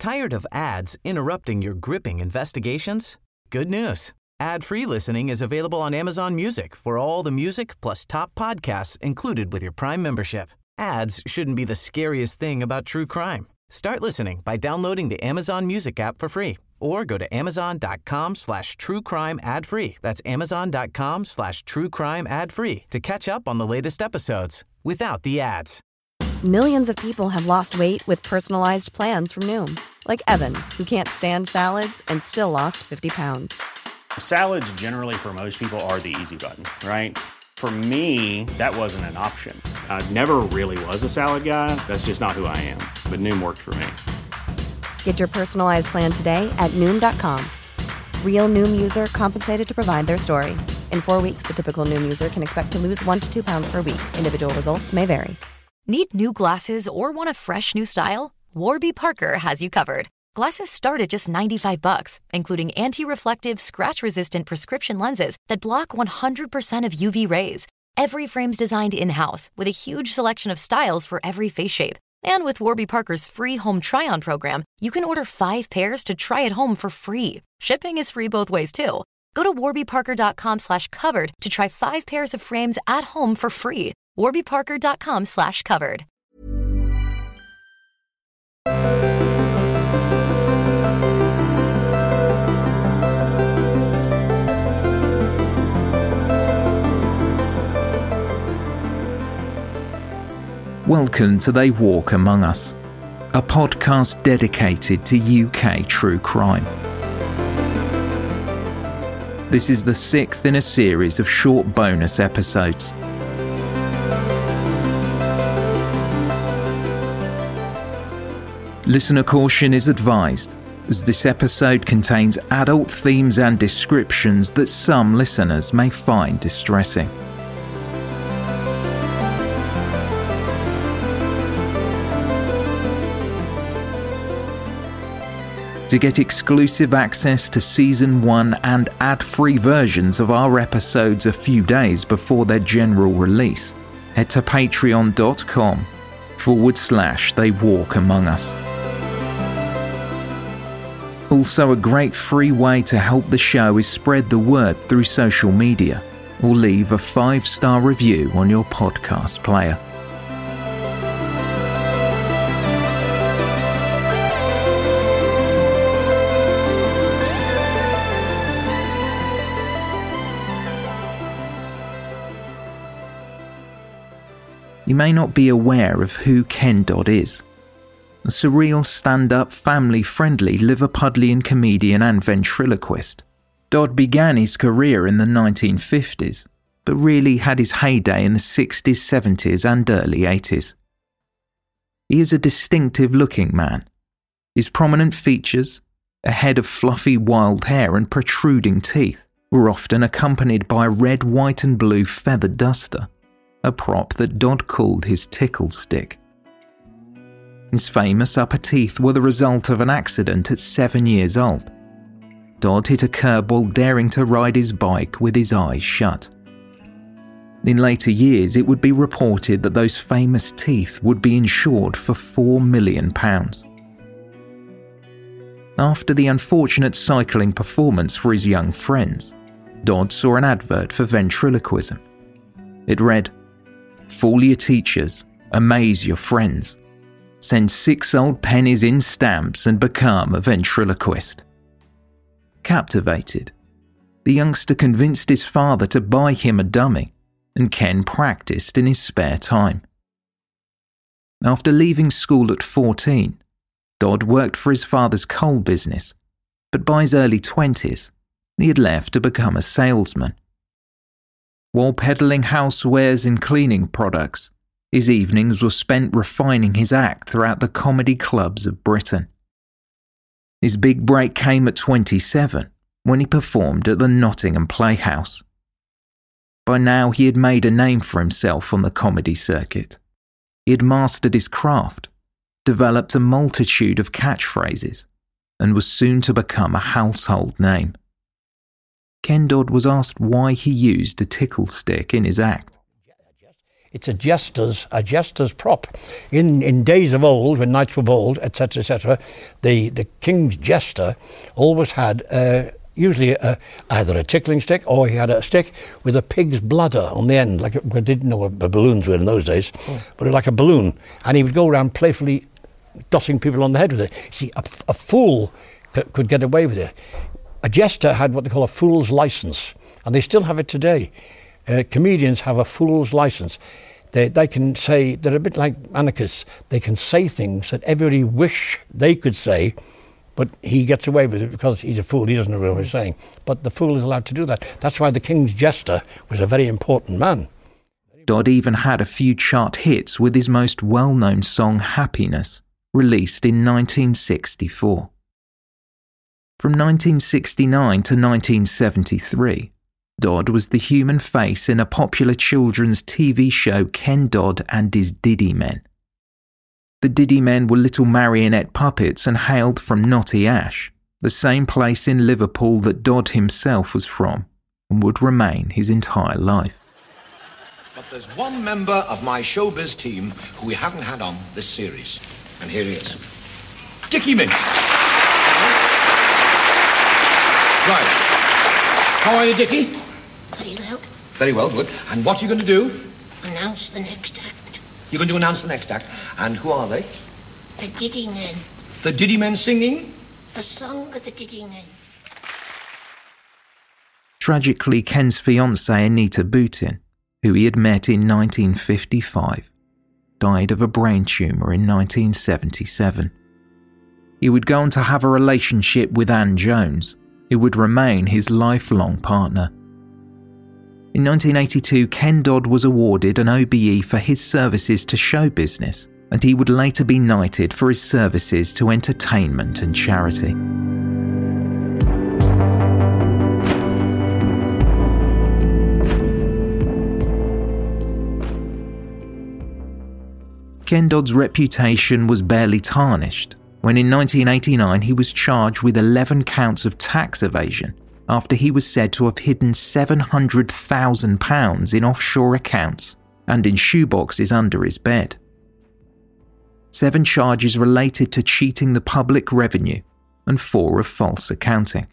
Tired of ads interrupting your gripping investigations? Good news. Ad-free listening is available on Amazon Music for all the music plus top podcasts included with your Prime membership. Ads shouldn't be the scariest thing about true crime. Start listening by downloading the Amazon Music app for free or go to amazon.com/truecrime ad-free. That's amazon.com/truecrime ad-free to catch up on the latest episodes without the ads. Millions of people have lost weight with personalized plans from Noom. Like Evan, who can't stand salads and still lost 50 pounds. Salads generally for most people are the easy button, right? For me, that wasn't an option. I never really was a salad guy. That's just not who I am. But Noom worked for me. Get your personalized plan today at Noom.com. Real Noom user compensated to provide their story. In 4 weeks, the typical Noom user can expect to lose 1 to 2 pounds per week. Individual results may vary. Need new glasses or want a fresh new style? Warby Parker has you covered. Glasses start at just $95, including anti-reflective, scratch-resistant prescription lenses that block 100% of UV rays. Every frame's designed in-house with a huge selection of styles for every face shape. And with Warby Parker's free home try-on program, you can order 5 pairs to try at home for free. Shipping is free both ways, too. Go to warbyparker.com/covered to try 5 pairs of frames at home for free. warbyparker.com/covered. Welcome to They Walk Among Us, a podcast dedicated to UK true crime. This is the 6th in a series of short bonus episodes. Listener caution is advised, as this episode contains adult themes and descriptions that some listeners may find distressing. To get exclusive access to Season 1 and ad-free versions of our episodes a few days before their general release, head to patreon.com/They Walk Among Us. Also, a great free way to help the show is spread the word through social media or leave a 5-star review on your podcast player. You may not be aware of who Ken Dodd is. A surreal, stand-up, family-friendly Liverpudlian comedian and ventriloquist. Dodd began his career in the 1950s, but really had his heyday in the 60s, 70s and early 80s. He is a distinctive-looking man. His prominent features, a head of fluffy wild hair and protruding teeth, were often accompanied by a red, white and blue feather duster, a prop that Dodd called his tickle stick. His famous upper teeth were the result of an accident at 7 years old. Dodd hit a curb while daring to ride his bike with his eyes shut. In later years, it would be reported that those famous teeth would be insured for £4 million. After the unfortunate cycling performance for his young friends, Dodd saw an advert for ventriloquism. It read, "Fool your teachers, amaze your friends. Send 6 old pennies in stamps and become a ventriloquist." Captivated, the youngster convinced his father to buy him a dummy, and Ken practiced in his spare time. After leaving school at 14, Dodd worked for his father's coal business, but by his early 20s, he had left to become a salesman. While peddling housewares and cleaning products, his evenings were spent refining his act throughout the comedy clubs of Britain. His big break came at 27, when he performed at the Nottingham Playhouse. By now he had made a name for himself on the comedy circuit. He had mastered his craft, developed a multitude of catchphrases, and was soon to become a household name. Ken Dodd was asked why he used a tickle stick in his act. It's a jester's prop. In days of old, when knights were bald, etc., etc., the king's jester always had usually either a tickling stick, or he had a stick with a pig's bladder on the end, like I didn't know what balloons were in those days, but like a balloon, and he would go around playfully dossing people on the head with it. See, a fool could get away with it. A jester had what they call a fool's license, and they still have it today. Comedians have a fool's license. They can say, they're a bit like anarchists, they can say things that everybody wish they could say, but he gets away with it because he's a fool, he doesn't know what he's saying. But the fool is allowed to do that. That's why the king's jester was a very important man. Dodd even had a few chart hits with his most well-known song, Happiness, released in 1964. From 1969 to 1973, Dodd was the human face in a popular children's TV show, Ken Dodd and His Diddy Men. The Diddy Men were little marionette puppets and hailed from Knotty Ash, the same place in Liverpool that Dodd himself was from, and would remain his entire life. But there's one member of my showbiz team who we haven't had on this series, and here he is. Dickie Mint. Right. How are you, Dickie? Very well. Very well, good. And what are you going to do? Announce the next act. You're going to announce the next act. And who are they? The Diddy Men. The Diddy Men singing? A song of the Diddy Men. Tragically, Ken's fiancée Anita Boutin, who he had met in 1955, died of a brain tumour in 1977. He would go on to have a relationship with Ann Jones, who would remain his lifelong partner. In 1982, Ken Dodd was awarded an OBE for his services to show business, and he would later be knighted for his services to entertainment and charity. Ken Dodd's reputation was barely tarnished when in 1989 he was charged with 11 counts of tax evasion after he was said to have hidden £700,000 in offshore accounts and in shoeboxes under his bed. 7 charges related to cheating the public revenue and 4 of false accounting.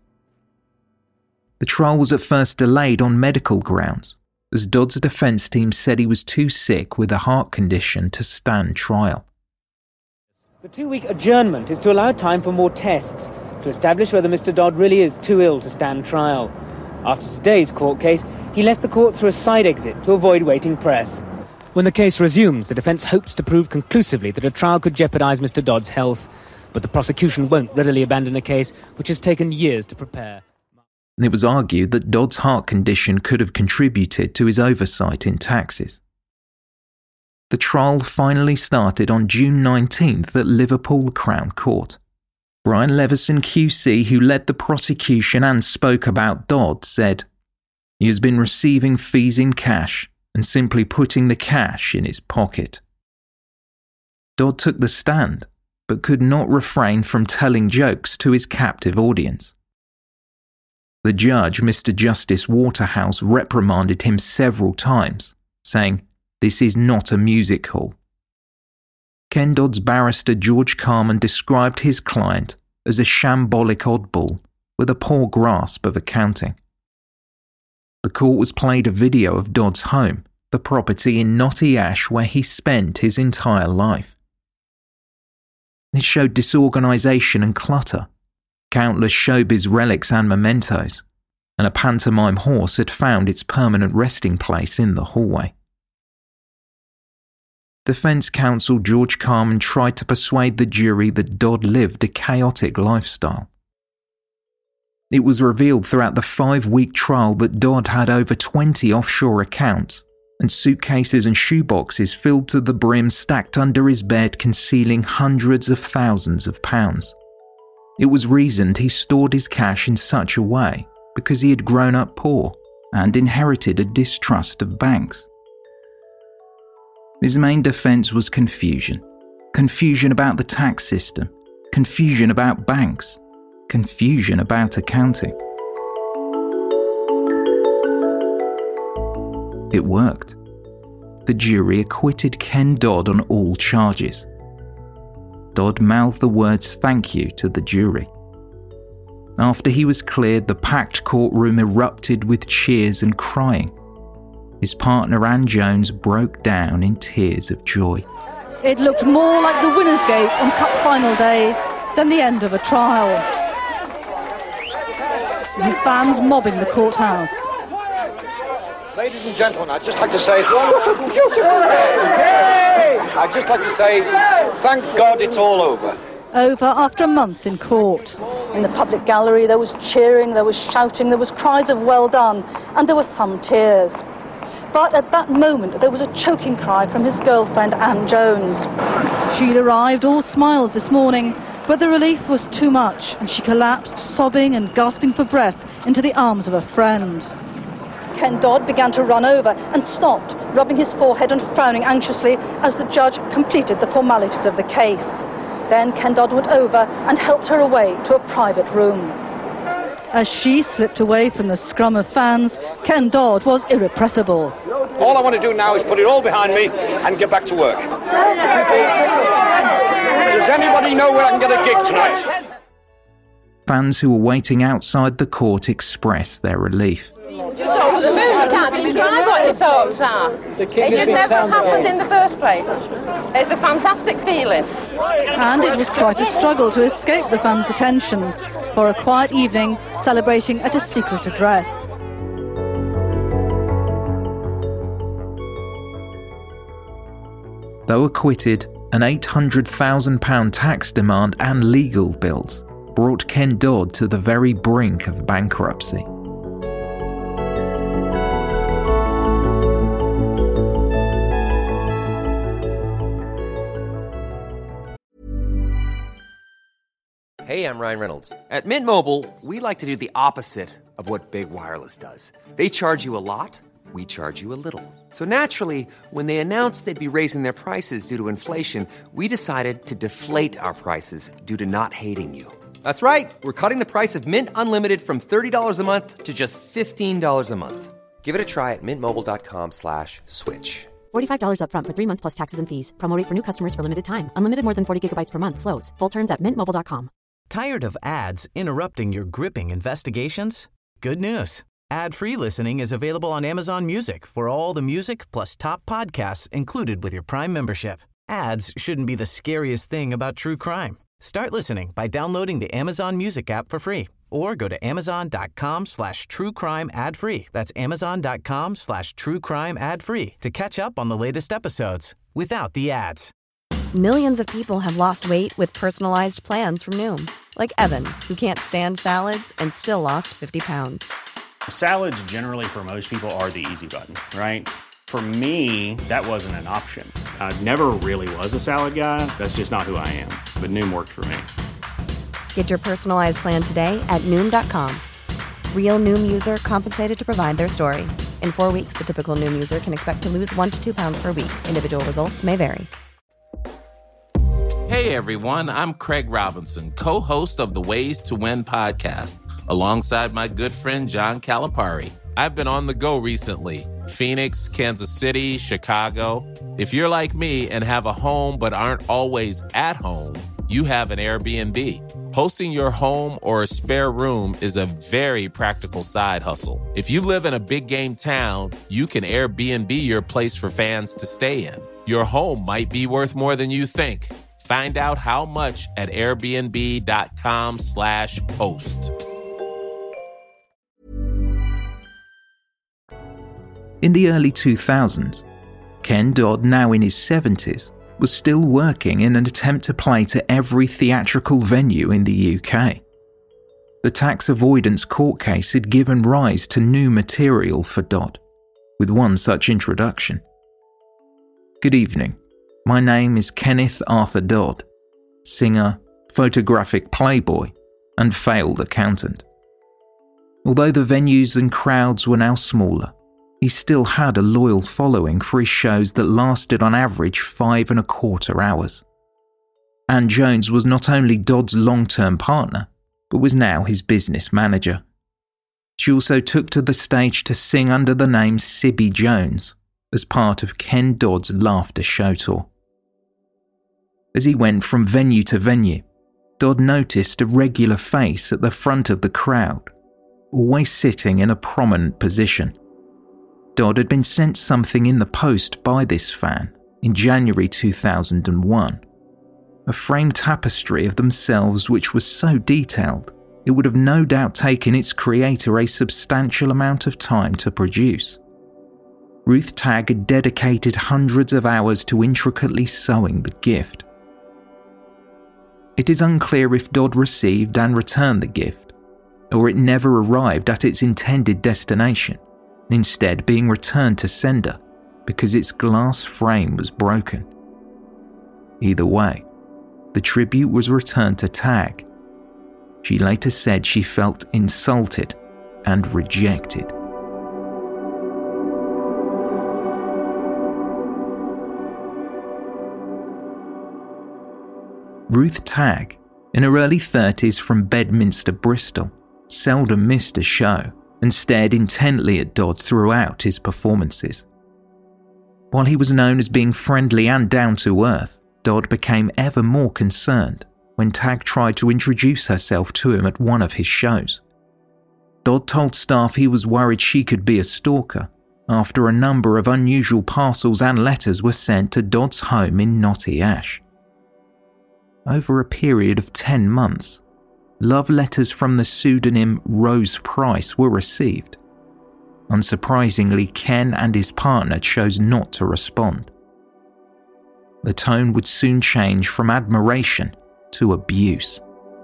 The trial was at first delayed on medical grounds, as Dodd's defence team said he was too sick with a heart condition to stand trial. The 2-week adjournment is to allow time for more tests to establish whether Mr. Dodd really is too ill to stand trial. After today's court case, he left the court through a side exit to avoid waiting press. When the case resumes, the defence hopes to prove conclusively that a trial could jeopardise Mr. Dodd's health, but the prosecution won't readily abandon a case which has taken years to prepare. It was argued that Dodd's heart condition could have contributed to his oversight in taxes. The trial finally started on June 19th at Liverpool Crown Court. Brian Leveson QC, who led the prosecution and spoke about Dodd, said, "He has been receiving fees in cash and simply putting the cash in his pocket." Dodd took the stand, but could not refrain from telling jokes to his captive audience. The judge, Mr. Justice Waterhouse, reprimanded him several times, saying, "This is not a music hall." Ken Dodd's barrister George Carman described his client as a shambolic oddball with a poor grasp of accounting. The court was played a video of Dodd's home, the property in Knotty Ash where he spent his entire life. It showed disorganisation and clutter, countless showbiz relics and mementos, and a pantomime horse had found its permanent resting place in the hallway. Defence counsel George Carman tried to persuade the jury that Dodd lived a chaotic lifestyle. It was revealed throughout the 5-week trial that Dodd had over 20 offshore accounts, and suitcases and shoeboxes filled to the brim stacked under his bed concealing hundreds of thousands of pounds. It was reasoned he stored his cash in such a way because he had grown up poor and inherited a distrust of banks. His main defence was confusion. Confusion about the tax system. Confusion about banks. Confusion about accounting. It worked. the jury acquitted Ken Dodd on all charges. Dodd mouthed the words "thank you" to the jury. After he was cleared, the packed courtroom erupted with cheers and crying. His partner Ann Jones broke down in tears of joy. It looked more like the winner's gate on Cup final day than the end of a trial. With fans mobbing the courthouse. Ladies and gentlemen, I'd just like to say, what a beautiful day! I'd just like to say, thank God it's all over. Over after a month in court. In the public gallery there was cheering, there was shouting, there was cries of well done, and there were some tears. But at that moment there was a choking cry from his girlfriend Ann Jones. She'd arrived all smiles this morning, but the relief was too much, and she collapsed, sobbing and gasping for breath, into the arms of a friend. Ken Dodd began to run over and stopped, rubbing his forehead and frowning anxiously as the judge completed the formalities of the case. Then Ken Dodd went over and helped her away to a private room. As she slipped away from the scrum of fans, Ken Dodd was irrepressible. All I want to do now is put it all behind me and get back to work. Does anybody know where I can get a gig tonight? Fans who were waiting outside the court expressed their relief. I can't describe what your thoughts are. It should never have happened in the first place. It's a fantastic feeling. And it was quite a struggle to escape the fans' attention for a quiet evening celebrating at a secret address. Though acquitted, an £800,000 tax demand and legal bills brought Ken Dodd to the very brink of bankruptcy. Hey, I'm Ryan Reynolds. At Mint Mobile, we like to do the opposite of what Big Wireless does. They charge you a lot, we charge you a little. So naturally, when they announced they'd be raising their prices due to inflation, we decided to deflate our prices due to not hating you. That's right. We're cutting the price of Mint Unlimited from $30 a month to just $15 a month. Give it a try at mintmobile.com/switch. $45 up front for 3 months plus taxes and fees. Promo rate for new customers for limited time. Unlimited more than 40 gigabytes per month. Slows full terms at mintmobile.com. Tired of ads interrupting your gripping investigations? Good news. Ad-free listening is available on Amazon Music for all the music plus top podcasts included with your Prime membership. Ads shouldn't be the scariest thing about true crime. Start listening by downloading the Amazon Music app for free or go to amazon.com/truecrime ad-free. That's amazon.com/truecrime ad-free to catch up on the latest episodes without the ads. Millions of people have lost weight with personalized plans from Noom. Like Evan, who can't stand salads and still lost 50 pounds. Salads generally for most people are the easy button, right? For me, that wasn't an option. I never really was a salad guy. That's just not who I am. But Noom worked for me. Get your personalized plan today at Noom.com. Real Noom user compensated to provide their story. In 4 weeks, the typical Noom user can expect to lose 1 to 2 pounds per week. Individual results may vary. Hey everyone, I'm Craig Robinson, co-host of the Ways to Win podcast, alongside my good friend John Calipari. I've been on the go recently. Phoenix, Kansas City, Chicago. If you're like me and have a home but aren't always at home, you have an Airbnb. Hosting your home or a spare room is a very practical side hustle. If you live in a big game town, you can Airbnb your place for fans to stay in. Your home might be worth more than you think. Find out how much at airbnb.com/host. In the early 2000s, Ken Dodd, now in his 70s, was still working in an attempt to play to every theatrical venue in the UK. The tax avoidance court case had given rise to new material for Dodd, with one such introduction. Good evening. My name is Kenneth Arthur Dodd, singer, photographic playboy, and failed accountant. Although the venues and crowds were now smaller, he still had a loyal following for his shows that lasted on average 5.25 hours. Ann Jones was not only Dodd's long-term partner, but was now his business manager. She also took to the stage to sing under the name Sibby Jones, as part of Ken Dodd's Laughter Show Tour. As he went from venue to venue, Dodd noticed a regular face at the front of the crowd, always sitting in a prominent position. Dodd had been sent something in the post by this fan in January 2001, a framed tapestry of themselves which was so detailed it would have no doubt taken its creator a substantial amount of time to produce. Ruth Tagg had dedicated hundreds of hours to intricately sewing the gift. It is unclear if Dodd received and returned the gift, or it never arrived at its intended destination, instead being returned to sender because its glass frame was broken. Either way, the tribute was returned to Tagg. She later said she felt insulted and rejected. Ruth Tagg, in her early 30s from Bedminster, Bristol, seldom missed a show and stared intently at Dodd throughout his performances. While he was known as being friendly and down-to-earth, Dodd became ever more concerned when Tagg tried to introduce herself to him at one of his shows. Dodd told staff he was worried she could be a stalker after a number of unusual parcels and letters were sent to Dodd's home in Knotty Ash. Over a period of 10 months, love letters from the pseudonym Rose Price were received. Unsurprisingly, Ken and his partner chose not to respond. The tone would soon change from admiration to abuse.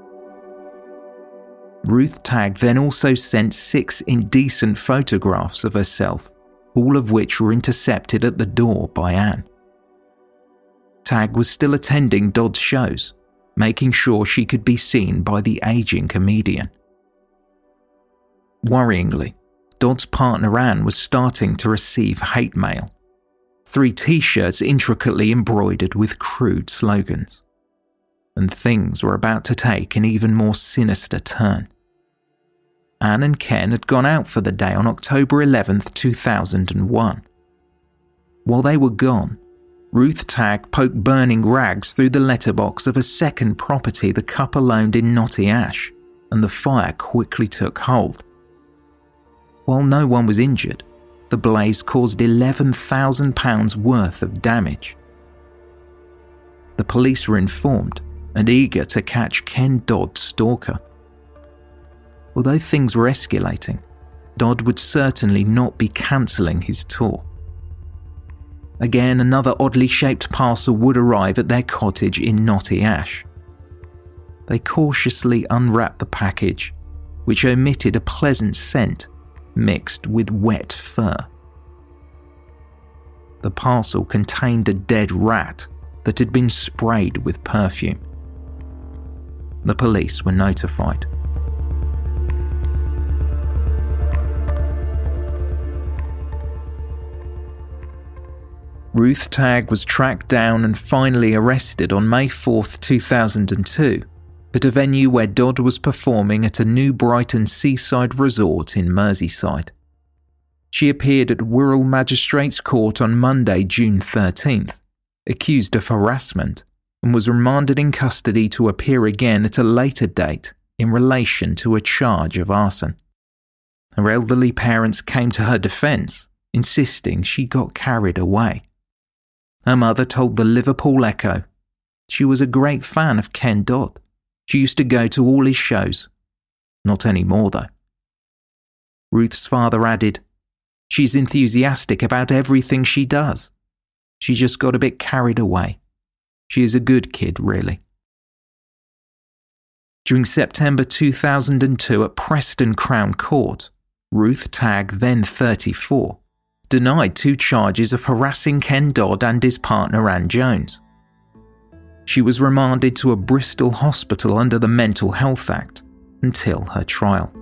Ruth Tagg then also sent 6 indecent photographs of herself, all of which were intercepted at the door by Anne. Tagg was still attending Dodd's shows, making sure she could be seen by the aging comedian. Worryingly, Dodd's partner Anne was starting to receive hate mail. 3 t-shirts intricately embroidered with crude slogans. And things were about to take an even more sinister turn. Anne and Ken had gone out for the day on October 11th, 2001. While they were gone, Ruth Tagg poked burning rags through the letterbox of a second property the couple owned in Knotty Ash, and the fire quickly took hold. While no one was injured, the blaze caused £11,000 worth of damage. The police were informed and eager to catch Ken Dodd's stalker. Although things were escalating, Dodd would certainly not be cancelling his tour. Again, another oddly shaped parcel would arrive at their cottage in Knotty Ash. They cautiously unwrapped the package, which omitted a pleasant scent mixed with wet fur. The parcel contained a dead rat that had been sprayed with perfume. The police were notified. Ruth Tagg was tracked down and finally arrested on May 4th, 2002, at a venue where Dodd was performing at a New Brighton seaside resort in Merseyside. She appeared at Wirral Magistrates Court on Monday, June 13th, accused of harassment, and was remanded in custody to appear again at a later date in relation to a charge of arson. Her elderly parents came to her defence, insisting she got carried away. Her mother told the Liverpool Echo she was a great fan of Ken Dodd. She used to go to all his shows. Not anymore, though. Ruth's father added, "She's enthusiastic about everything she does. She just got a bit carried away. She is a good kid, really." During September 2002 at Preston Crown Court, Ruth Tagg, then 34, denied 2 charges of harassing Ken Dodd and his partner Anne Jones. She was remanded to a Bristol hospital under the Mental Health Act until her trial.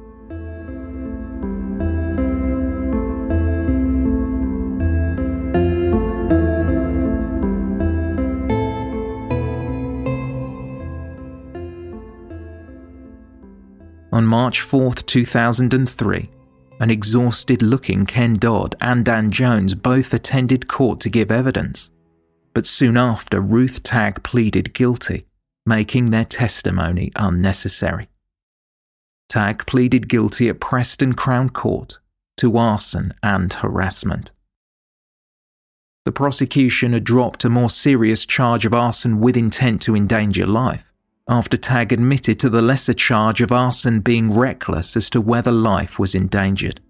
On March 4th, 2003, An exhausted-looking Ken Dodd and Dan Jones both attended court to give evidence, but soon after Ruth Tagg pleaded guilty, making their testimony unnecessary. Tagg pleaded guilty at Preston Crown Court to arson and harassment. The prosecution had dropped a more serious charge of arson with intent to endanger life, after Tagg admitted to the lesser charge of arson being reckless as to whether life was endangered.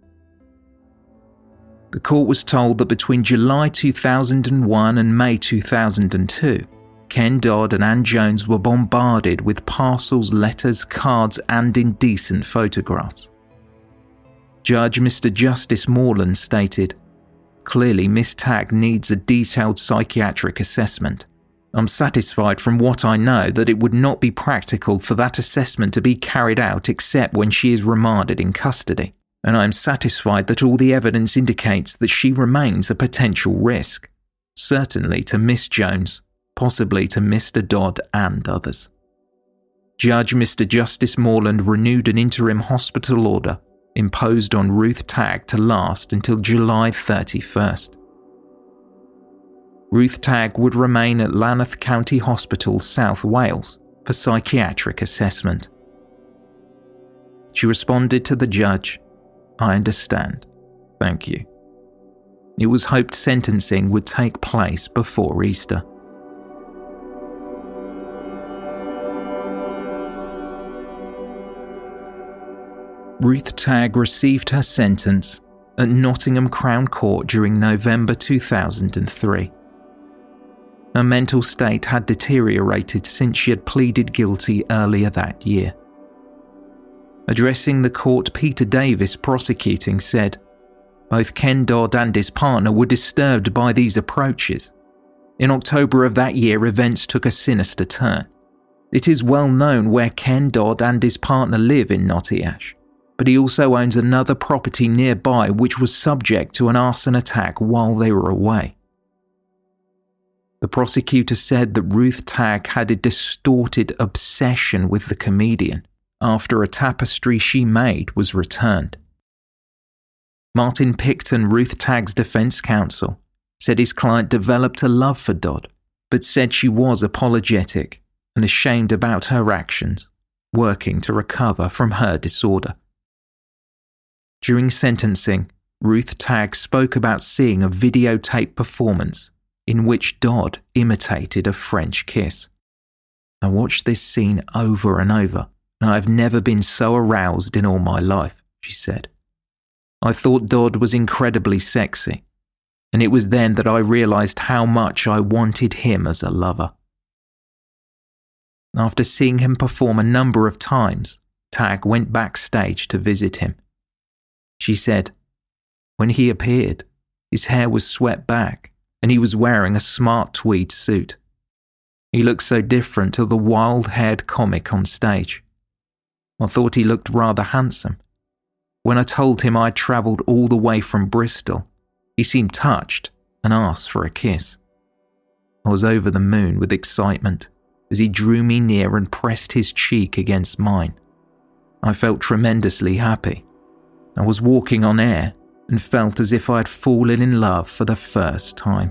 The court was told that between July 2001 and May 2002, Ken Dodd and Ann Jones were bombarded with parcels, letters, cards and indecent photographs. Judge Mr. Justice Morland stated, "Clearly Miss Tagg needs a detailed psychiatric assessment. I'm satisfied from what I know that it would not be practical for that assessment to be carried out except when she is remanded in custody, and I am satisfied that all the evidence indicates that she remains a potential risk, certainly to Miss Jones, possibly to Mr. Dodd and others." Judge Mr. Justice Morland renewed an interim hospital order imposed on Ruth Tagg to last until July 31st. Ruth Tagg would remain at Lanark County Hospital, South Wales, for psychiatric assessment. She responded to the judge, "I understand. Thank you." It was hoped sentencing would take place before Easter. Ruth Tagg received her sentence at Nottingham Crown Court during November 2003. Her mental state had deteriorated since she had pleaded guilty earlier that year. Addressing the court, Peter Davis, prosecuting, said, "Both Ken Dodd and his partner were disturbed by these approaches. In October of that year, events took a sinister turn. It is well known where Ken Dodd and his partner live in Knotty-Ash, but he also owns another property nearby which was subject to an arson attack while they were away." The prosecutor said that Ruth Tagg had a distorted obsession with the comedian after a tapestry she made was returned. Martin Picton, Ruth Tagg's defence counsel, said his client developed a love for Dodd, but said she was apologetic and ashamed about her actions, working to recover from her disorder. During sentencing, Ruth Tagg spoke about seeing a videotape performance in which Dodd imitated a French kiss. "I watched this scene over and over, and I've never been so aroused in all my life," she said. "I thought Dodd was incredibly sexy, and it was then that I realised how much I wanted him as a lover." After seeing him perform a number of times, Tagg went backstage to visit him. She said, "When he appeared, his hair was swept back and he was wearing a smart tweed suit. He looked so different to the wild-haired comic on stage. I thought he looked rather handsome. When I told him I'd travelled all the way from Bristol, he seemed touched and asked for a kiss. I was over the moon with excitement as he drew me near and pressed his cheek against mine. I felt tremendously happy. I was walking on air and felt as if I had fallen in love for the first time."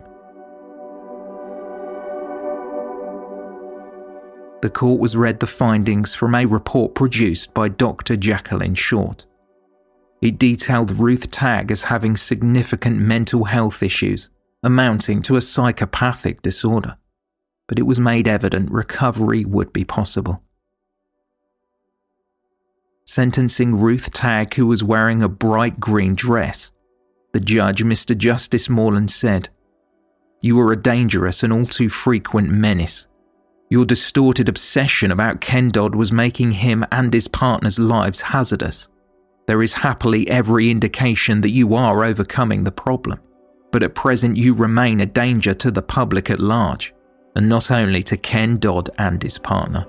The court was read the findings from a report produced by Dr. Jacqueline Short. It detailed Ruth Tagg as having significant mental health issues amounting to a psychopathic disorder, but it was made evident recovery would be possible. Sentencing Ruth Tagg, who was wearing a bright green dress, the judge, Mr. Justice Morland, said, "You are a dangerous and all too frequent menace. Your distorted obsession about Ken Dodd was making him and his partner's lives hazardous. There is happily every indication that you are overcoming the problem, but at present you remain a danger to the public at large, and not only to Ken Dodd and his partner."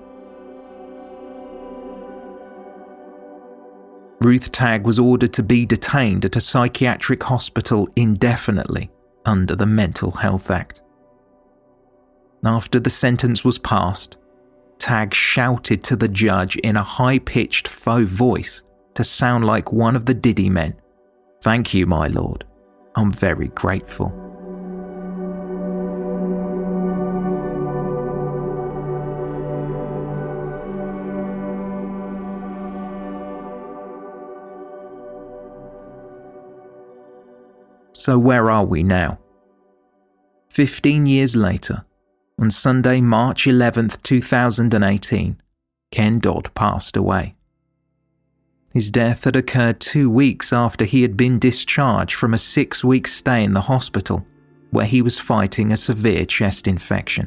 Ruth Tagg was ordered to be detained at a psychiatric hospital indefinitely under the Mental Health Act. After the sentence was passed, Tagg shouted to the judge in a high-pitched faux voice to sound like one of the Diddy men. Thank you, my lord. I'm very grateful. So where are we now? 15 years later, on Sunday, March 11th, 2018, Ken Dodd passed away. His death had occurred 2 weeks after he had been discharged from a 6-week stay in the hospital, where he was fighting a severe chest infection.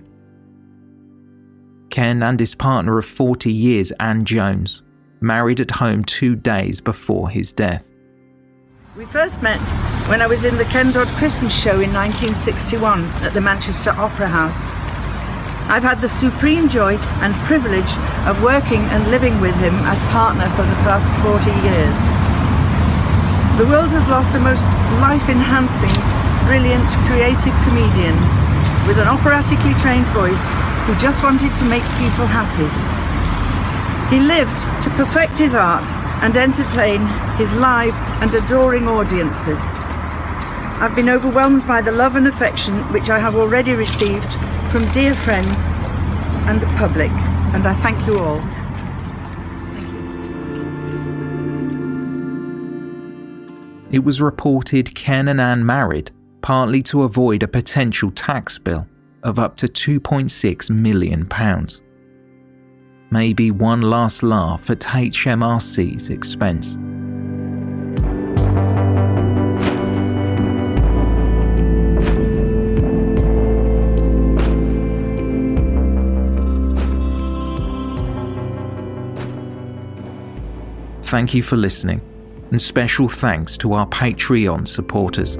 Ken and his partner of 40 years, Ann Jones, married at home 2 days before his death. We first met when I was in the Ken Dodd Christmas show in 1961 at the Manchester Opera House. I've had the supreme joy and privilege of working and living with him as partner for the past 40 years. The world has lost a most life-enhancing, brilliant, creative comedian with an operatically trained voice who just wanted to make people happy. He lived to perfect his art and entertain his live and adoring audiences. I've been overwhelmed by the love and affection which I have already received from dear friends and the public, and I thank you all. Thank you. It was reported Ken and Ann married partly to avoid a potential tax bill of up to £2.6 million. Maybe one last laugh at HMRC's expense. Thank you for listening, and special thanks to our Patreon supporters.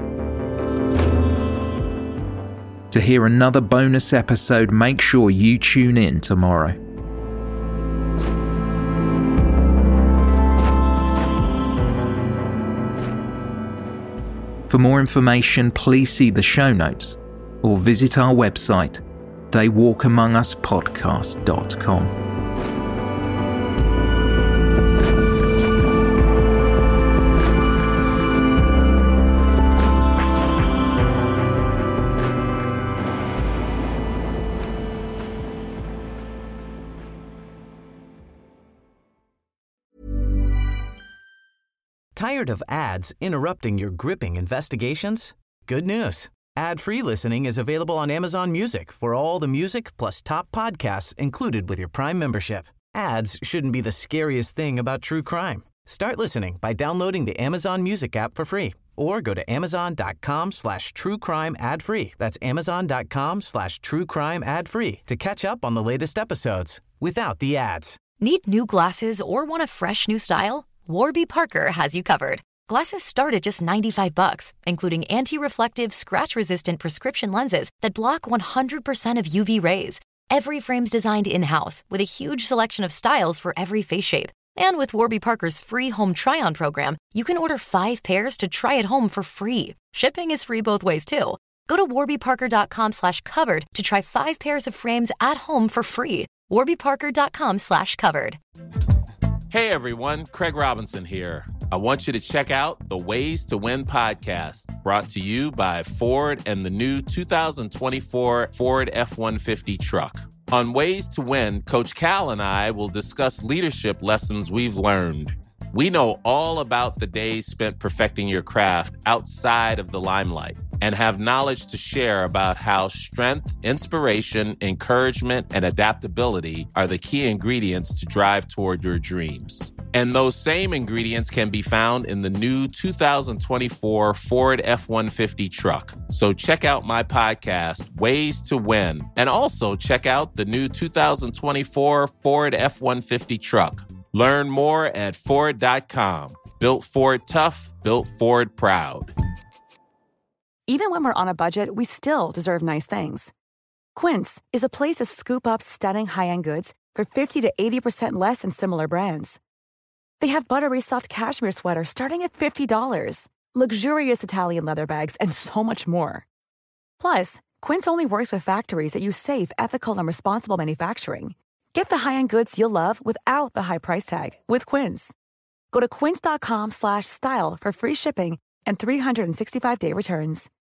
To hear another bonus episode, make sure you tune in tomorrow. For more information, please see the show notes or visit our website, theywalkamonguspodcast.com. Tired of ads interrupting your gripping investigations? Good news. Ad-free listening is available on Amazon Music for all the music plus top podcasts included with your Prime membership. Ads shouldn't be the scariest thing about true crime. Start listening by downloading the Amazon Music app for free or go to amazon.com/truecrime ad-free. That's amazon.com/truecrime ad-free to catch up on the latest episodes without the ads. Need new glasses or want a fresh new style? Warby Parker has you covered. Glasses start at just $95, including anti-reflective, scratch-resistant prescription lenses that block 100% of UV rays. Every frame's designed in-house with a huge selection of styles for every face shape. And with Warby Parker's free home try-on program, you can order 5 pairs to try at home for free. Shipping is free both ways, too. Go to warbyparker.com/covered to try 5 pairs of frames at home for free. warbyparker.com/covered. Hey everyone, Craig Robinson here. I want you to check out the Ways to Win podcast, brought to you by Ford and the new 2024 Ford F-150 truck. On Ways to Win, Coach Cal and I will discuss leadership lessons we've learned. We know all about the days spent perfecting your craft outside of the limelight and have knowledge to share about how strength, inspiration, encouragement, and adaptability are the key ingredients to drive toward your dreams. And those same ingredients can be found in the new 2024 Ford F-150 truck. So check out my podcast, Ways to Win, and also check out the new 2024 Ford F-150 truck. Learn more at Ford.com. Built Ford tough, built Ford proud. Even when we're on a budget, we still deserve nice things. Quince is a place to scoop up stunning high-end goods for 50 to 80% less than similar brands. They have buttery soft cashmere sweaters starting at $50, luxurious Italian leather bags, and so much more. Plus, Quince only works with factories that use safe, ethical, and responsible manufacturing. Get the high-end goods you'll love without the high price tag with Quince. Go to quince.com/style for free shipping and 365-day returns.